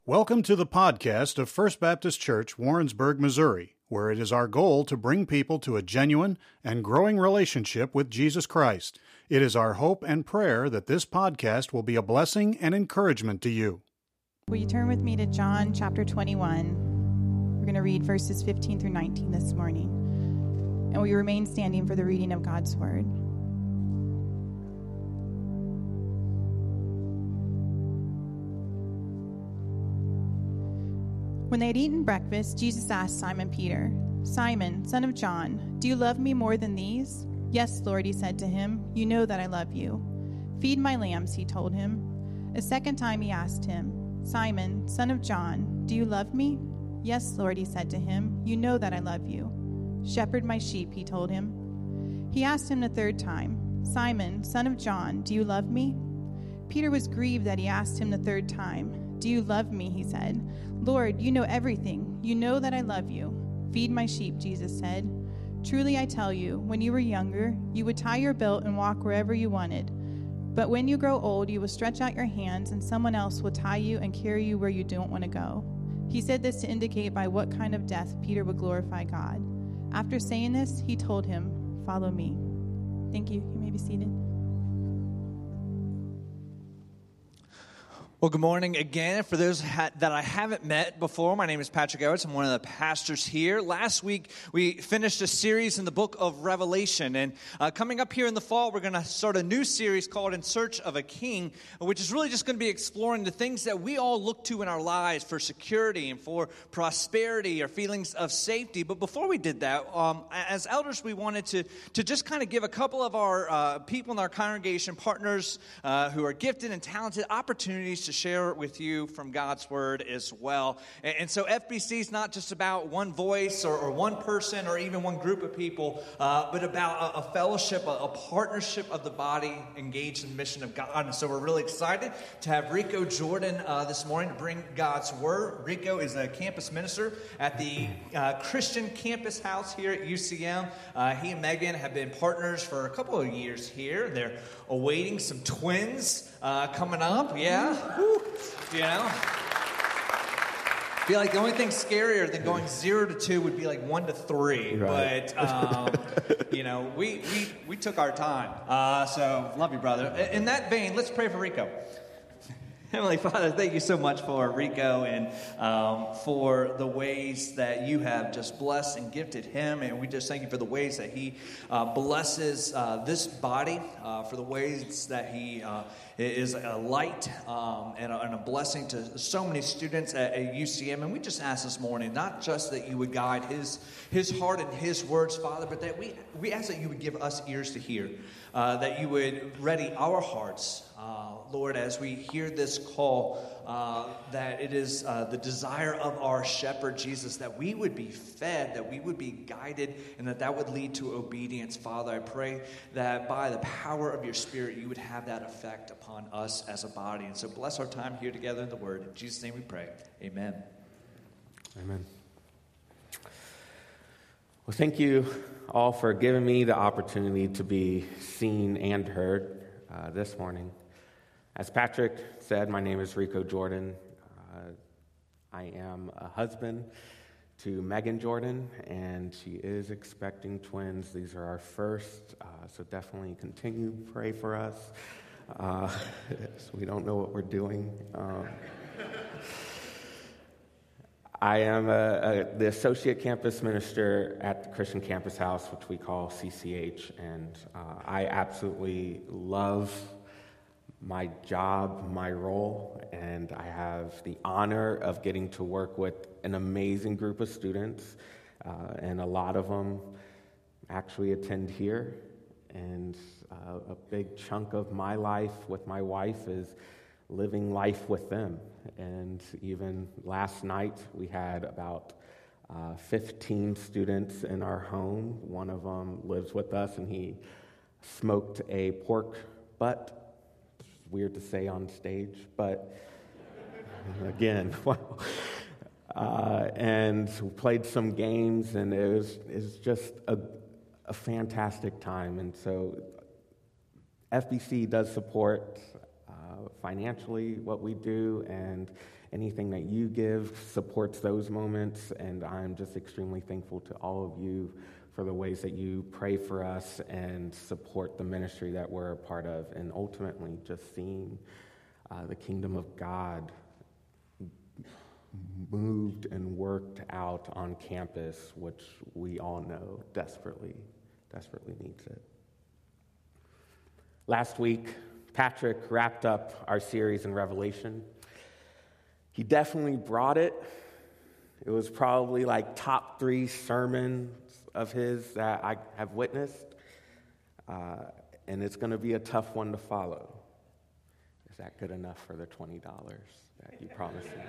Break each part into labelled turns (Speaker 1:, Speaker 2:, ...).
Speaker 1: Welcome to the podcast of First Baptist Church, Warrensburg, Missouri, where it is our goal to bring people to a genuine and growing relationship with Jesus Christ. It is our hope and prayer that this podcast will be a blessing and encouragement to you.
Speaker 2: Will you turn with me to John chapter 21? We're going to read verses 15 through 19 this morning. And will you remain standing for the reading of God's Word? When they had eaten breakfast, Jesus asked Simon Peter, "Simon, son of John, do you love me more than these?" "Yes, Lord," he said to him, "you know that I love you." "Feed my lambs," he told him. A second time he asked him, "Simon, son of John, do you love me?" "Yes, Lord," he said to him, "you know that I love you." "Shepherd my sheep," he told him. He asked him the third time, "Simon, son of John, do you love me?" Peter was grieved that he asked him the third time. "Do you love me?" he said. "Lord, you know everything. You know that I love you." "Feed my sheep," Jesus said. "Truly I tell you, when you were younger, you would tie your belt and walk wherever you wanted. But when you grow old, you will stretch out your hands, and someone else will tie you and carry you where you don't want to go." He said this to indicate by what kind of death Peter would glorify God. After saying this, he told him, "Follow me." Thank you. You may be seated.
Speaker 3: Well, good morning again. For those that I haven't met before, my name is Patrick Edwards. I'm one of the pastors here. Last week, we finished a series in the book of Revelation. And coming up here in the fall, we're going to start a new series called In Search of a King, which is really just going to be exploring the things that we all look to in our lives for security and for prosperity or feelings of safety. But before we did that, as elders, we wanted to just kind of give a couple of our people in our congregation, partners who are gifted and talented, opportunities to share with you from God's Word as well. And so FBC is not just about one voice or one person or even one group of people, but about a fellowship, a partnership of the body engaged in the mission of God. And so we're really excited to have Rico Jordan this morning to bring God's Word. Rico is a campus minister at the Christian Campus House here at UCM. He and Megan have been partners for a couple of years here. They're awaiting some twins coming up, yeah. You know, I feel like the only thing scarier than going 0 to 2 would be like 1 to 3. Right. But you know, we took our time. So love you, brother. In that vein, let's pray for Rico. Heavenly Father, thank you so much for Rico and for the ways that you have just blessed and gifted him. And we just thank you for the ways that he blesses this body, for the ways that he is a light and a blessing to so many students at UCM. And we just ask this morning, not just that you would guide his heart and his words, Father, but that we ask that you would give us ears to hear, that you would ready our hearts, Lord, as we hear this call, that it is the desire of our shepherd, Jesus, that we would be fed, that we would be guided, and that would lead to obedience. Father, I pray that by the power of your Spirit, you would have that effect upon us as a body. And so bless our time here together in the Word. In Jesus' name we pray. Amen.
Speaker 4: Amen. Well, thank you all for giving me the opportunity to be seen and heard this morning. As Patrick said, my name is Rico Jordan. I am a husband to Megan Jordan, and she is expecting twins. These are our first, so definitely continue to pray for us. So we don't know what we're doing. I am the associate campus minister at the Christian Campus House, which we call CCH, and I absolutely love my job, my role, and I have the honor of getting to work with an amazing group of students, and a lot of them actually attend here, and a big chunk of my life with my wife is living life with them. And even last night, we had about 15 students in our home. One of them lives with us, and he smoked a pork butt. Weird to say on stage, but again, wow. And we played some games, and it was just a fantastic time. And so FBC does support financially what we do, and anything that you give supports those moments, and I'm just extremely thankful to all of you for the ways that you pray for us and support the ministry that we're a part of, and ultimately just seeing the kingdom of God moved and worked out on campus, which we all know desperately needs it. Last week, Patrick wrapped up our series in Revelation. He definitely brought it. It was probably like top 3 sermons of his that I have witnessed. And it's going to be a tough one to follow. Is that good enough for the $20 that you promised me?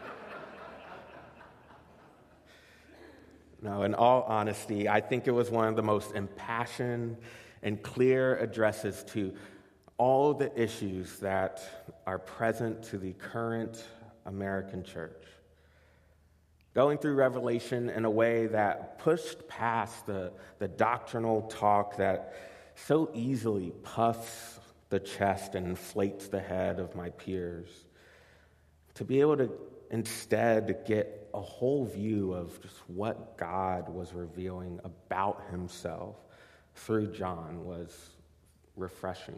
Speaker 4: No, in all honesty, I think it was one of the most impassioned and clear addresses to all the issues that are present to the current American church. Going through Revelation in a way that pushed past the doctrinal talk that so easily puffs the chest and inflates the head of my peers, to be able to instead get a whole view of just what God was revealing about himself through John was refreshing.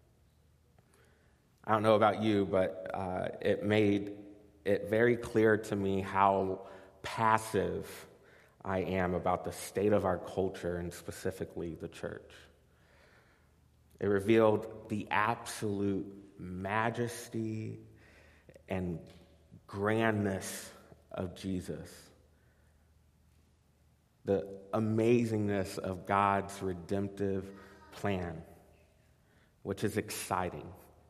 Speaker 4: I don't know about you, but it made it very clear to me how passive I am about the state of our culture and specifically the church. It revealed the absolute majesty and grandness of Jesus, the amazingness of God's redemptive plan, which is exciting.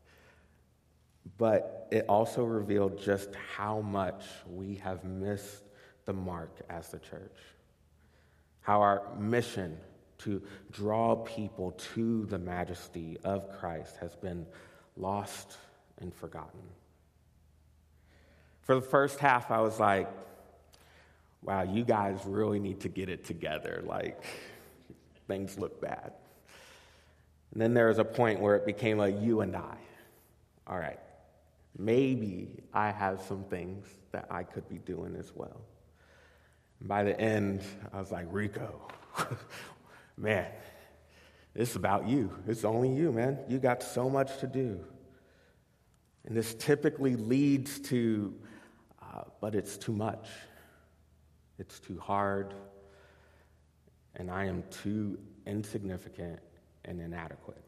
Speaker 4: But it also revealed just how much we have missed the mark as the church. How our mission to draw people to the majesty of Christ has been lost and forgotten. For the first half, I was like, wow, you guys really need to get it together. Like, things look bad. And then there was a point where it became a you and I. All right, maybe I have some things that I could be doing as well. And by the end, I was like, Rico, man, it's about you. It's only you, man. You got so much to do. And this typically leads to, but it's too much. It's too hard. And I am too insignificant and inadequate.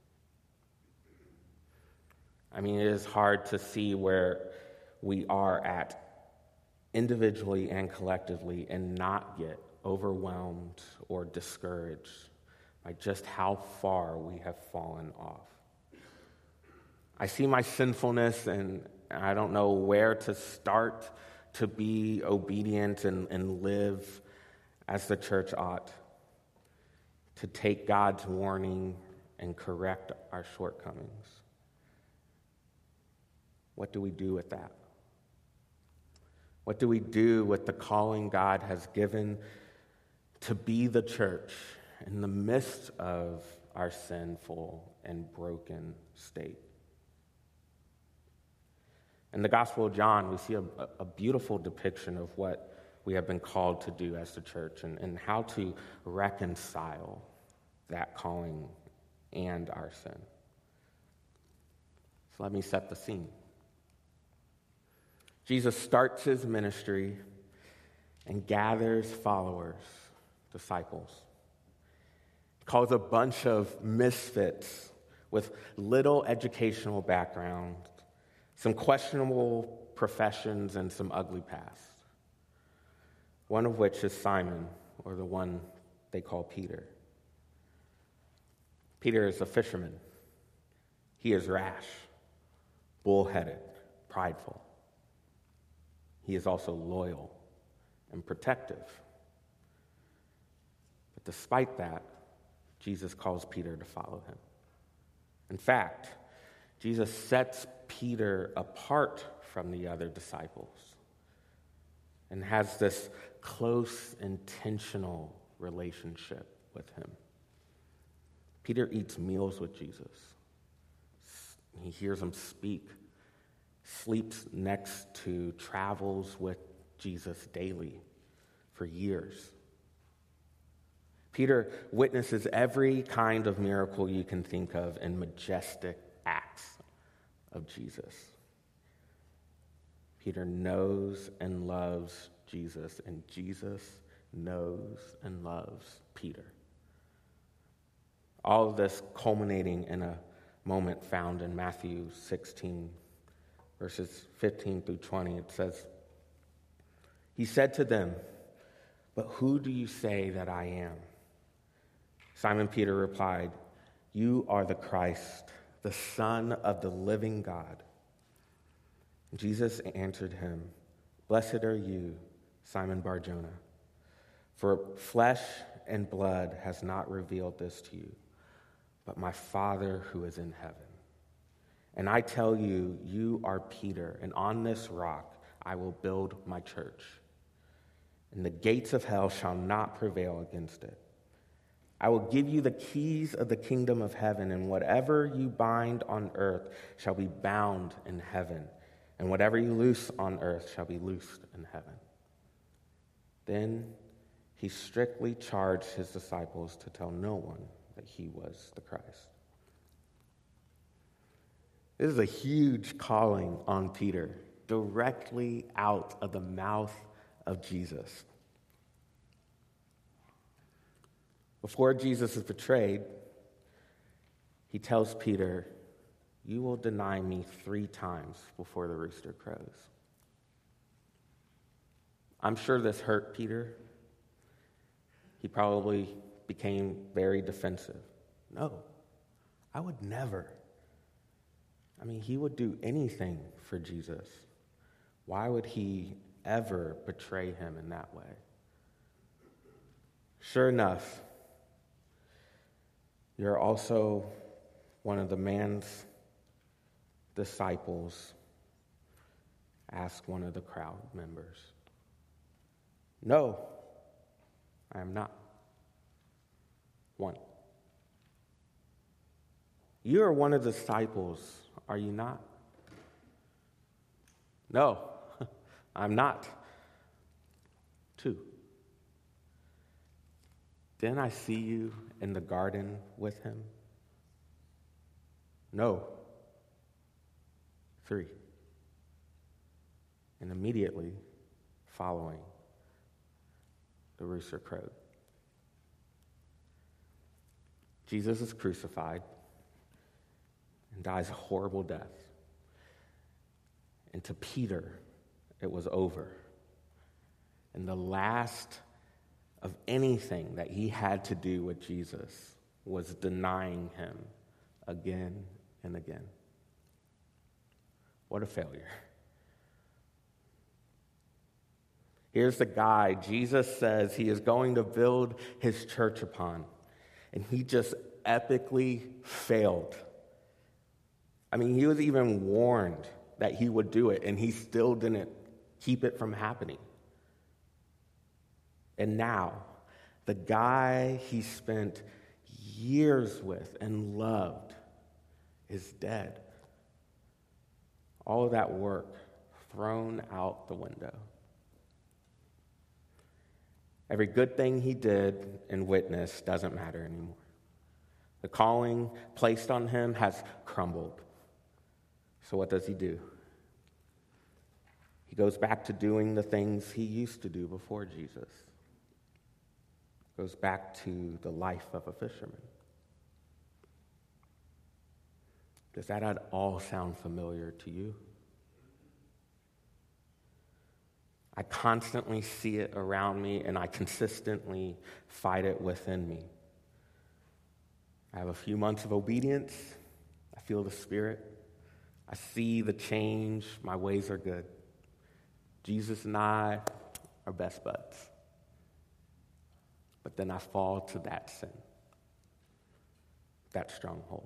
Speaker 4: I mean, it is hard to see where we are at individually and collectively and not get overwhelmed or discouraged by just how far we have fallen off. I see my sinfulness and I don't know where to start to be obedient and live as the church ought, to take God's warning and correct our shortcomings. What do we do with that? What do we do with the calling God has given to be the church in the midst of our sinful and broken state? In the Gospel of John, we see a beautiful depiction of what we have been called to do as the church and how to reconcile that calling and our sin. So let me set the scene. Jesus starts his ministry and gathers followers, disciples. He calls a bunch of misfits with little educational background, some questionable professions, and some ugly past. One of which is Simon, or the one they call Peter. Peter is a fisherman. He is rash, bullheaded, prideful. He is also loyal and protective. But despite that, Jesus calls Peter to follow him. In fact, Jesus sets Peter apart from the other disciples and has this close, intentional relationship with him. Peter eats meals with Jesus. He hears him speak, sleeps next to, travels with Jesus daily for years. Peter witnesses every kind of miracle you can think of in majestic acts of Jesus. Peter knows and loves Jesus, and Jesus knows and loves Peter. All of this culminating in a moment found in Matthew 16, verses 15 through 20. It says, "He said to them, 'But who do you say that I am?' Simon Peter replied, 'You are the Christ, the Son of the living God.' Jesus answered him, 'Blessed are you, Simon Bar-Jonah, for flesh and blood has not revealed this to you, but my Father who is in heaven. And I tell you, you are Peter, and on this rock I will build my church, and the gates of hell shall not prevail against it. I will give you the keys of the kingdom of heaven, and whatever you bind on earth shall be bound in heaven, and whatever you loose on earth shall be loosed in heaven.' Then he strictly charged his disciples to tell no one that he was the Christ." This is a huge calling on Peter, directly out of the mouth of Jesus. Before Jesus is betrayed, he tells Peter, "You will deny me 3 times before the rooster crows." I'm sure this hurt Peter. He probably became very defensive. No, I would never. I mean, he would do anything for Jesus. Why would he ever betray him in that way? Sure enough, you're also one of the man's disciples, asked one of the crowd members. "No, I am not." One. "You are one of the disciples, are you not?" "No, I'm not." 2. "Didn't I see you in the garden with him?" "No." 3. And immediately following, the rooster crowed. Jesus is crucified and dies a horrible death. And to Peter, it was over. And the last of anything that he had to do with Jesus was denying him again and again. What a failure. Here's the guy Jesus says he is going to build his church upon, and he just epically failed. I mean, he was even warned that he would do it, and he still didn't keep it from happening. And now, the guy he spent years with and loved is dead. All of that work thrown out the window. Every good thing he did and witnessed doesn't matter anymore. The calling placed on him has crumbled. So what does he do? He goes back to doing the things he used to do before Jesus. Goes back to the life of a fisherman. Does that at all sound familiar to you? I constantly see it around me, and I consistently fight it within me. I have a few months of obedience. I feel the Spirit. I see the change. My ways are good. Jesus and I are best buds. But then I fall to that sin, that stronghold.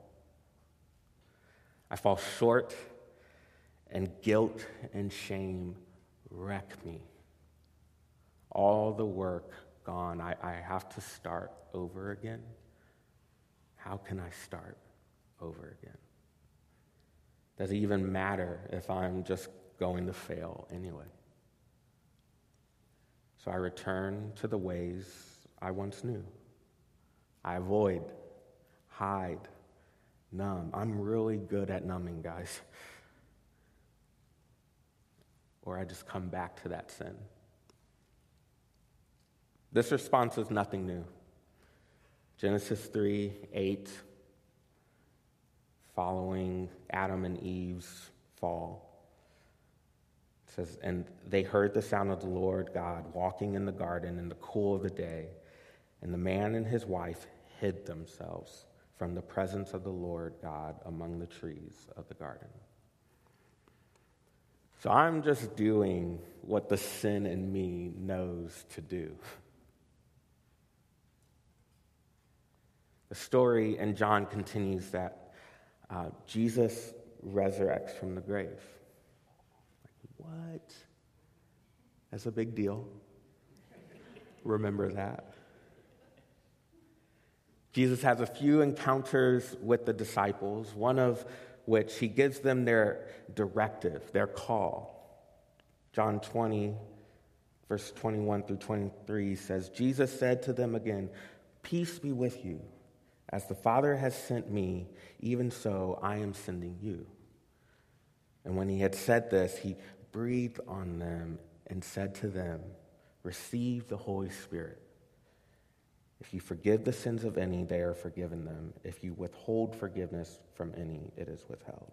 Speaker 4: I fall short, and guilt and shame wreck me. All the work gone. I have to start over again. How can I start over again? Does it even matter if I'm just going to fail anyway? So I return to the ways I once knew. I avoid, hide, numb. I'm really good at numbing, guys. Or I just come back to that sin. This response is nothing new. Genesis 3:8, following Adam and Eve's fall. It says, and they heard the sound of the Lord God walking in the garden in the cool of the day, and the man and his wife hid themselves from the presence of the Lord God among the trees of the garden. So I'm just doing what the sin in me knows to do. The story in John continues that Jesus resurrects from the grave. What? That's a big deal. Remember that. Jesus has a few encounters with the disciples, one of which he gives them their directive, their call. John 20, verse 21 through 23 says, Jesus said to them again, peace be with you. As the Father has sent me, even so I am sending you. And when he had said this, he breathed on them and said to them, receive the Holy Spirit. If you forgive the sins of any, they are forgiven them. If you withhold forgiveness from any, it is withheld.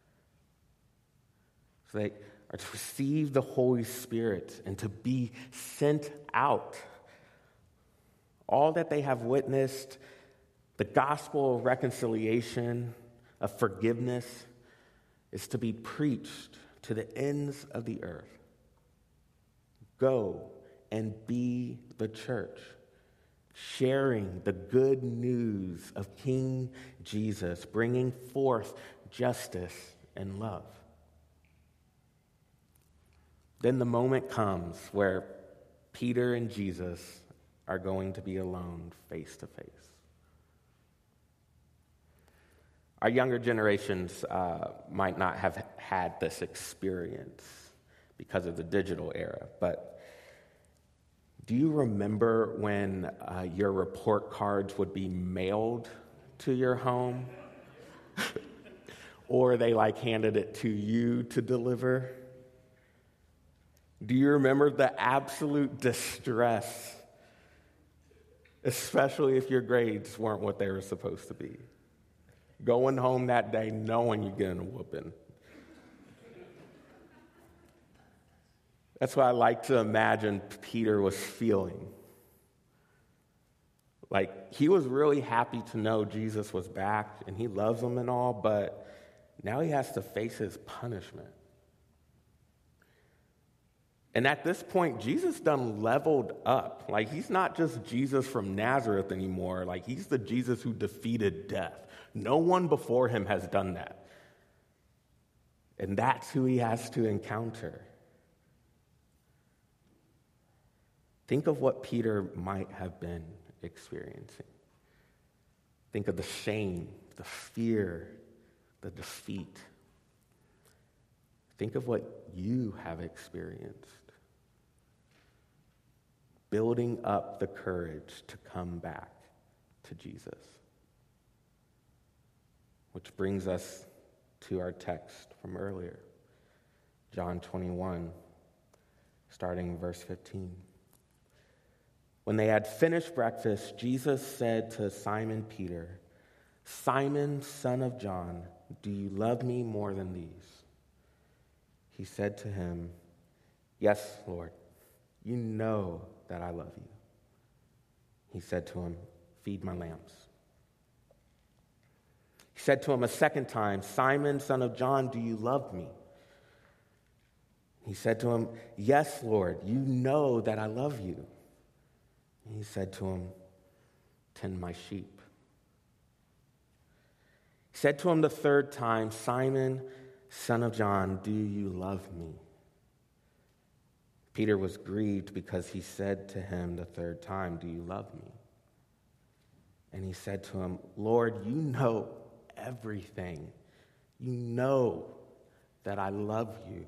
Speaker 4: So they are to receive the Holy Spirit and to be sent out. All that they have witnessed, the gospel of reconciliation, of forgiveness, is to be preached to the ends of the earth. Go and be the church, sharing the good news of King Jesus, bringing forth justice and love. Then the moment comes where Peter and Jesus are going to be alone face to face. Our younger generations might not have had this experience because of the digital era, but do you remember when your report cards would be mailed to your home? Or they handed it to you to deliver? Do you remember the absolute distress, especially if your grades weren't what they were supposed to be? Going home that day knowing you're getting a whooping. That's what I like to imagine Peter was feeling. He was really happy to know Jesus was back and he loves him and all, but now he has to face his punishment. And at this point, Jesus done leveled up. He's not just Jesus from Nazareth anymore. He's the Jesus who defeated death. No one before him has done that. And that's who he has to encounter. Think of what Peter might have been experiencing. Think of the shame, the fear, the defeat. Think of what you have experienced. Building up the courage to come back to Jesus. Which brings us to our text from earlier, John 21, starting in verse 15. When they had finished breakfast, Jesus said to Simon Peter, Simon, son of John, do you love me more than these? He said to him, yes, Lord, you know that I love you. He said to him, feed my lambs. He said to him a second time, Simon, son of John, do you love me? He said to him, yes, Lord, you know that I love you. And he said to him, tend my sheep. He said to him the third time, Simon, son of John, do you love me? Peter was grieved because he said to him the third time, do you love me? And he said to him, Lord, you know everything. You know that I love you.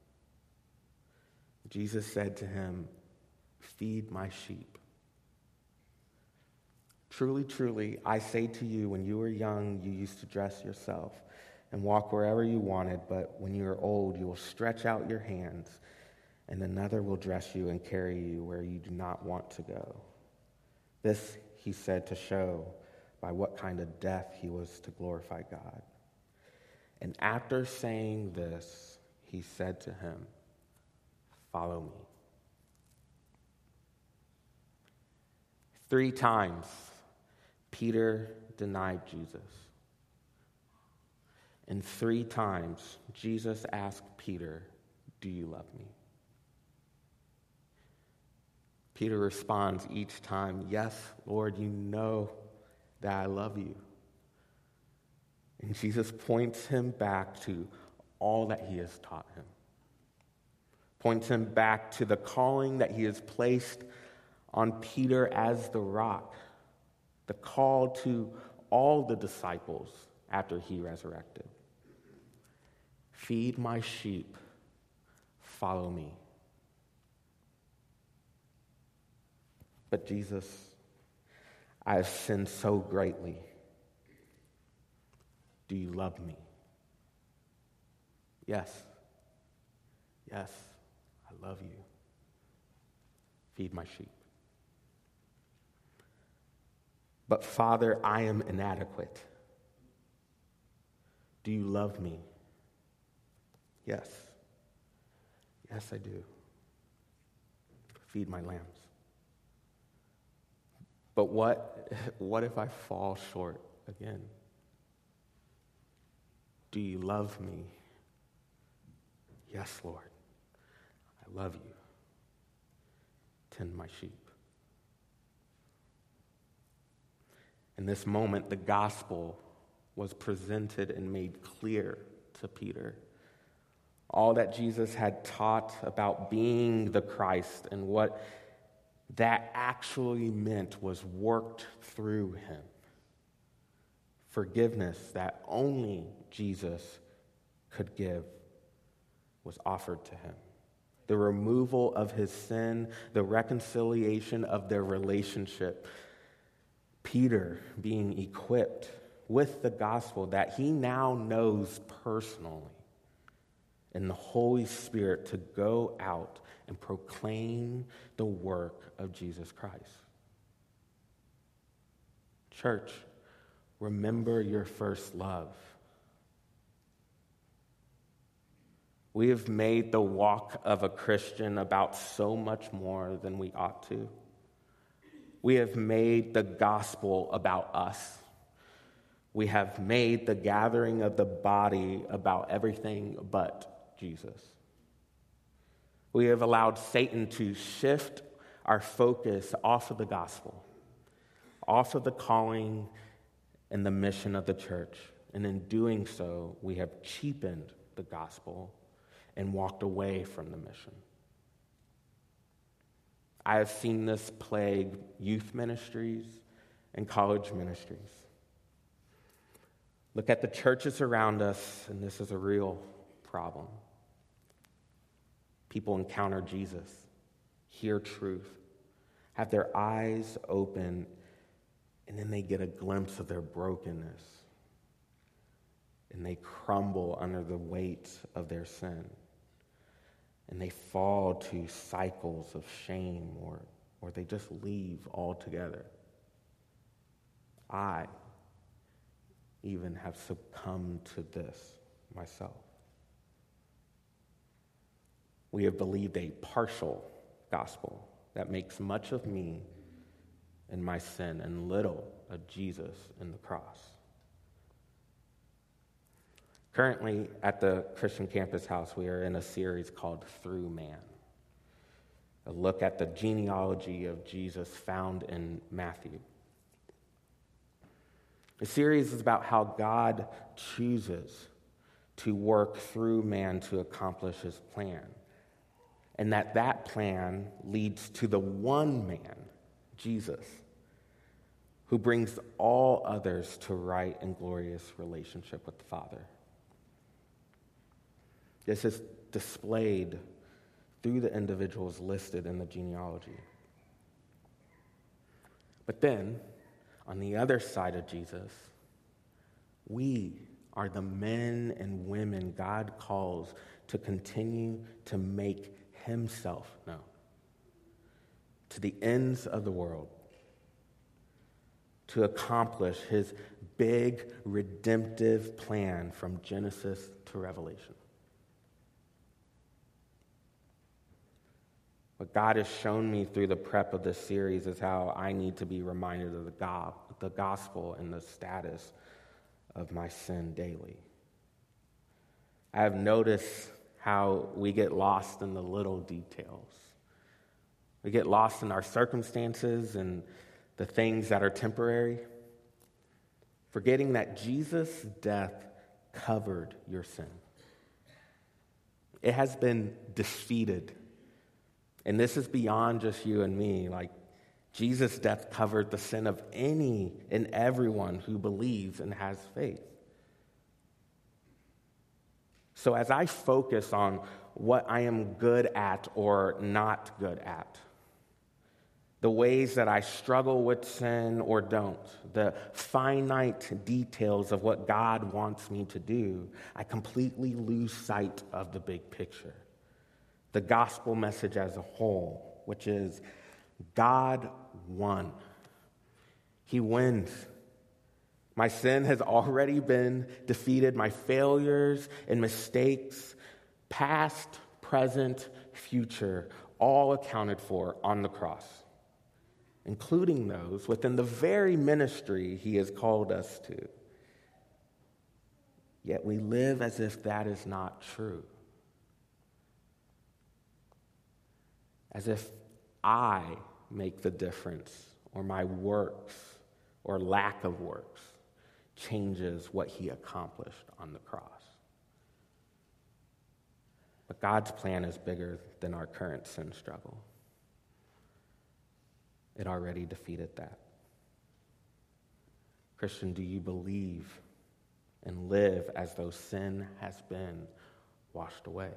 Speaker 4: Jesus said to him, feed my sheep. Truly, truly, I say to you, when you were young, you used to dress yourself and walk wherever you wanted, but when you are old, you will stretch out your hands, and another will dress you and carry you where you do not want to go. This he said to show by what kind of death he was to glorify God. And after saying this, he said to him, follow me. 3 times, Peter denied Jesus. And 3 times, Jesus asked Peter, do you love me? Peter responds each time, yes, Lord, you know that I love you. And Jesus points him back to all that he has taught him. Points him back to the calling that he has placed on Peter as the rock. The call to all the disciples after he resurrected. Feed my sheep, follow me. But Jesus, I have sinned so greatly. Do you love me? Yes. Yes, I love you. Feed my sheep. But Father, I am inadequate. Do you love me? Yes. Yes, I do. Feed my lambs. But what if I fall short again? Do you love me? Yes, Lord. I love you. Tend my sheep. In this moment, the gospel was presented and made clear to Peter. All that Jesus had taught about being the Christ and what that actually meant was worked through him. Forgiveness that only Jesus could give was offered to him. The removal of his sin, the reconciliation of their relationship. Peter being equipped with the gospel that he now knows personally, and the Holy Spirit to go out and proclaim the work of Jesus Christ. Church, remember your first love. We have made the walk of a Christian about so much more than we ought to. We have made the gospel about us. We have made the gathering of the body about everything but Jesus. We have allowed Satan to shift our focus off of the gospel, off of the calling and the mission of the church. And in doing so, we have cheapened the gospel and walked away from the mission. I have seen this plague youth ministries and college ministries. Look at the churches around us, and this is a real problem. People encounter Jesus, hear truth, have their eyes open, and then they get a glimpse of their brokenness, and they crumble under the weight of their sin. And they fall to cycles of shame, or they just leave altogether. I even have succumbed to this myself. We have believed a partial gospel that makes much of me and my sin and little of Jesus and the cross. Currently, at the Christian Campus House, we are in a series called Through Man, a look at the genealogy of Jesus found in Matthew. The series is about how God chooses to work through man to accomplish his plan, and that plan leads to the one man, Jesus, who brings all others to right and glorious relationship with the Father. This is displayed through the individuals listed in the genealogy. But then, on the other side of Jesus, we are the men and women God calls to continue to make himself known to the ends of the world, to accomplish his big redemptive plan from Genesis to Revelation. What God has shown me through the prep of this series is how I need to be reminded of the gospel and the status of my sin daily. I have noticed how we get lost in the little details. We get lost in our circumstances and the things that are temporary, forgetting that Jesus' death covered your sin. It has been defeated. And this is beyond just you and me. Like, Jesus' death covered the sin of any and everyone who believes and has faith. So as I focus on what I am good at or not good at, the ways that I struggle with sin or don't, the finite details of what God wants me to do, I completely lose sight of the big picture. The gospel message as a whole, which is God won. He wins. My sin has already been defeated. My failures and mistakes, past, present, future, all accounted for on the cross, including those within the very ministry he has called us to. Yet we live as if that is not true. As if I make the difference, or my works, or lack of works, changes what he accomplished on the cross. But God's plan is bigger than our current sin struggle. It already defeated that. Christian, do you believe and live as though sin has been washed away?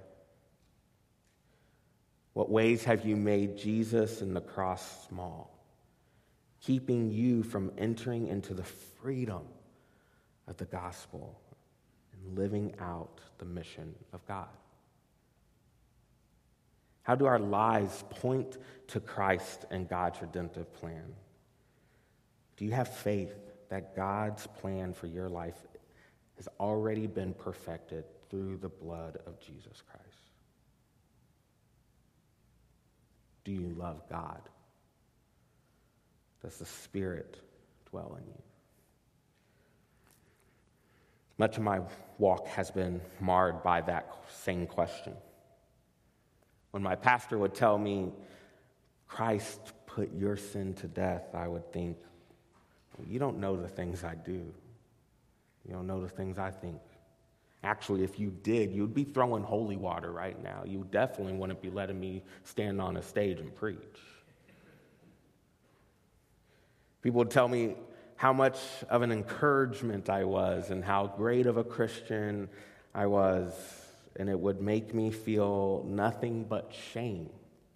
Speaker 4: What ways have you made Jesus and the cross small, keeping you from entering into the freedom of the gospel and living out the mission of God? How do our lives point to Christ and God's redemptive plan? Do you have faith that God's plan for your life has already been perfected through the blood of Jesus Christ? Do you love God? Does the Spirit dwell in you? Much of my walk has been marred by that same question. When my pastor would tell me, Christ put your sin to death, I would think, well, you don't know the things I do. You don't know the things I think. Actually, if you did, you'd be throwing holy water right now. You definitely wouldn't be letting me stand on a stage and preach. People would tell me how much of an encouragement I was and how great of a Christian I was, and it would make me feel nothing but shame.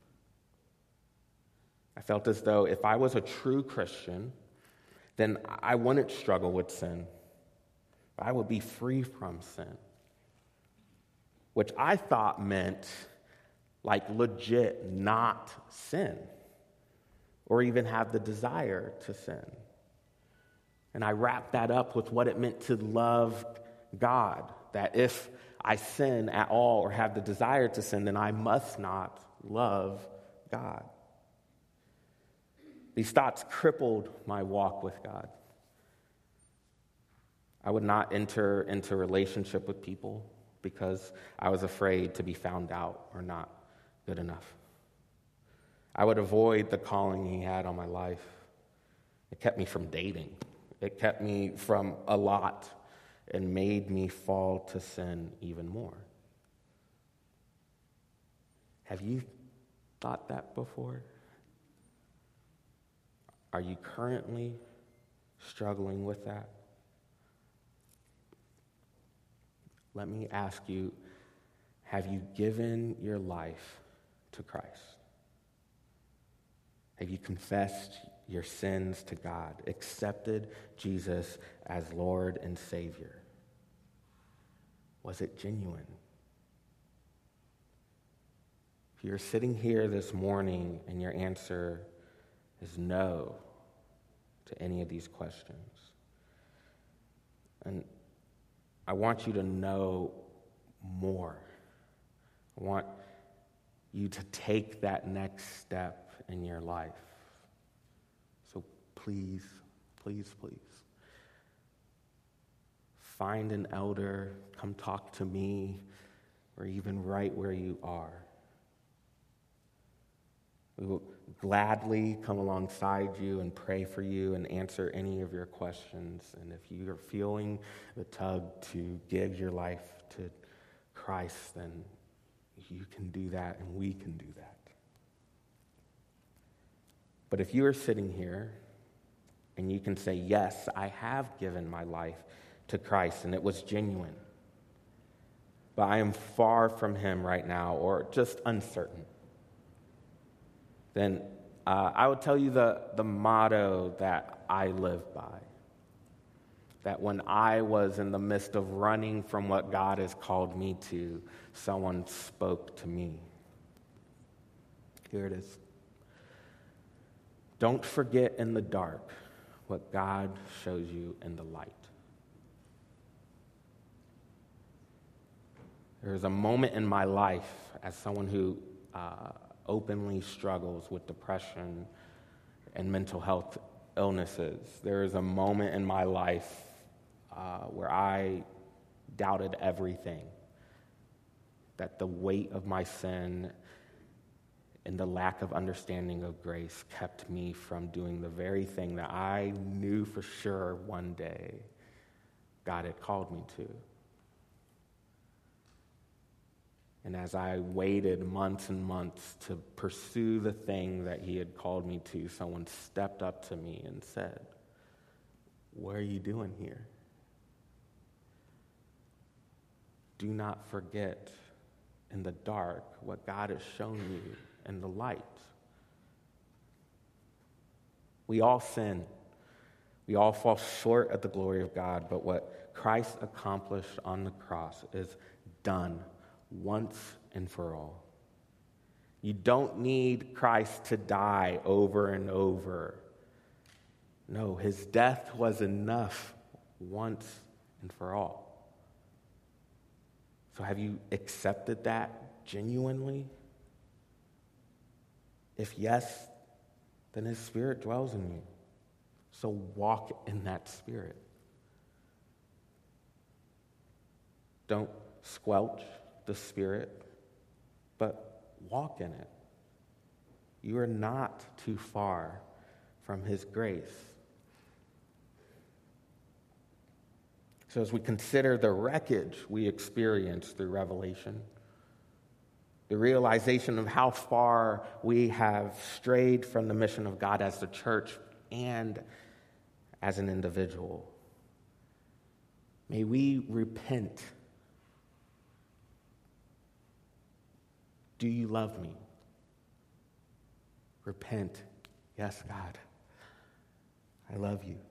Speaker 4: I felt as though if I was a true Christian, then I wouldn't struggle with sin. I would be free from sin, which I thought meant like legit not sin or even have the desire to sin. And I wrapped that up with what it meant to love God, that if I sin at all or have the desire to sin, then I must not love God. These thoughts crippled my walk with God. I would not enter into relationship with people because I was afraid to be found out or not good enough. I would avoid the calling he had on my life. It kept me from dating. It kept me from a lot and made me fall to sin even more. Have you thought that before? Are you currently struggling with that? Let me ask you, Have you given your life to Christ? Have you confessed your sins to God, accepted Jesus as Lord and Savior? Was it genuine? If you're sitting here this morning and your answer is no to any of these questions, and I want you to know more. I want you to take that next step in your life. So please, please, please, find an elder, come talk to me, or even right where you are. We will gladly come alongside you and pray for you and answer any of your questions. And if you are feeling the tug to give your life to Christ, then you can do that and we can do that. But if you are sitting here and you can say, yes, I have given my life to Christ and it was genuine, but I am far from him right now or just uncertain, then I would tell you the motto that I live by. That when I was in the midst of running from what God has called me to, someone spoke to me. Here it is. Don't forget in the dark what God shows you in the light. There's a moment in my life as someone who openly struggles with depression and mental health illnesses. There is a moment in my life where I doubted everything, that the weight of my sin and the lack of understanding of grace kept me from doing the very thing that I knew for sure one day God had called me to. And as I waited months and months to pursue the thing that he had called me to, someone stepped up to me and said, "What are you doing here? Do not forget in the dark what God has shown you in the light." We all sin. We all fall short of the glory of God, but what Christ accomplished on the cross is done once and for all. You don't need Christ to die over and over. No, his death was enough once and for all. So have you accepted that genuinely? If yes, then his Spirit dwells in you. So walk in that Spirit. Don't squelch the Spirit, but walk in it. You are not too far from his grace. So as we consider the wreckage we experience through Revelation, the realization of how far we have strayed from the mission of God as the church and as an individual, may we repent. Do you love me? Repent. Yes, God, I love you.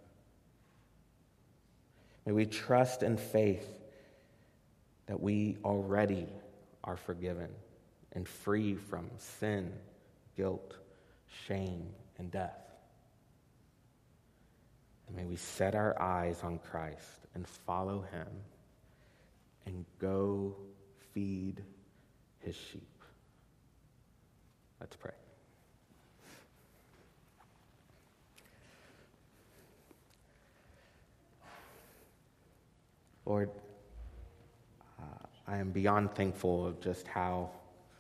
Speaker 4: May we trust in faith that we already are forgiven and free from sin, guilt, shame, and death. And may we set our eyes on Christ and follow him and go feed his sheep. Let's pray. Lord, I am beyond thankful of just how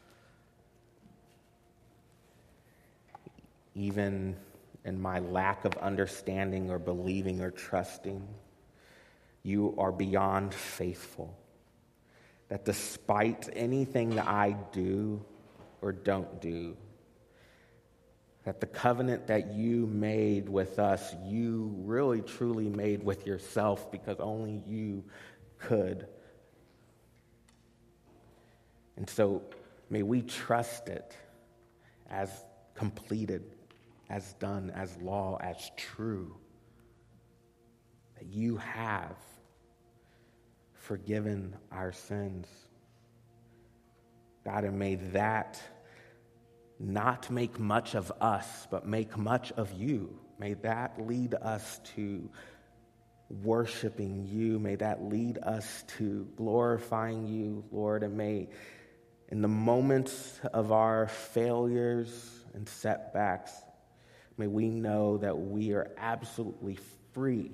Speaker 4: even in my lack of understanding or believing or trusting, you are beyond faithful. That despite anything that I do or don't do, that the covenant that you made with us, you really truly made with yourself because only you could. And so may we trust it as completed, as done, as law, as true, that you have forgiven our sins. God, and may that not make much of us, but make much of you. May that lead us to worshiping you. May that lead us to glorifying you, Lord. And may, in the moments of our failures and setbacks, may we know that we are absolutely free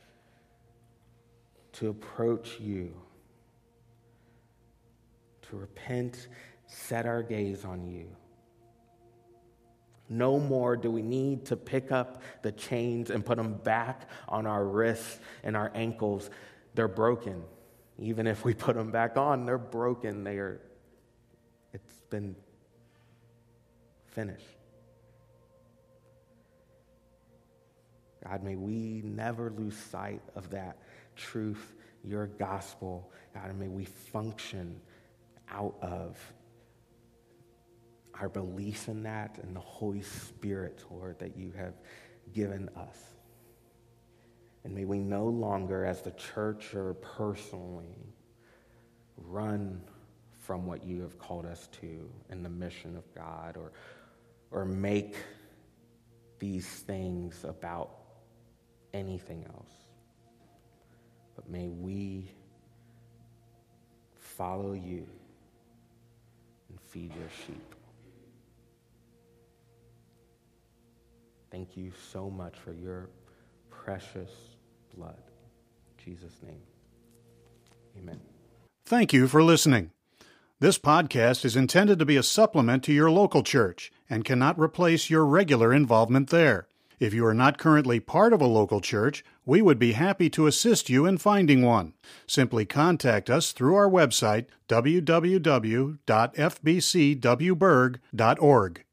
Speaker 4: to approach you, to repent, set our gaze on you. No more do we need to pick up the chains and put them back on our wrists and our ankles. They're broken. Even if we put them back on, they're broken. It's been finished. God, may we never lose sight of that truth, your gospel. God, and may we function out of our belief in that and the Holy Spirit, Lord, that you have given us. And may we no longer, as the church or personally, run from what you have called us to in the mission of God, or make these things about anything else. But may we follow you and feed your sheep. Thank you so much for your precious blood. In Jesus' name, amen.
Speaker 1: Thank you for listening. This podcast is intended to be a supplement to your local church and cannot replace your regular involvement there. If you are not currently part of a local church, we would be happy to assist you in finding one. Simply contact us through our website, www.fbcwberg.org.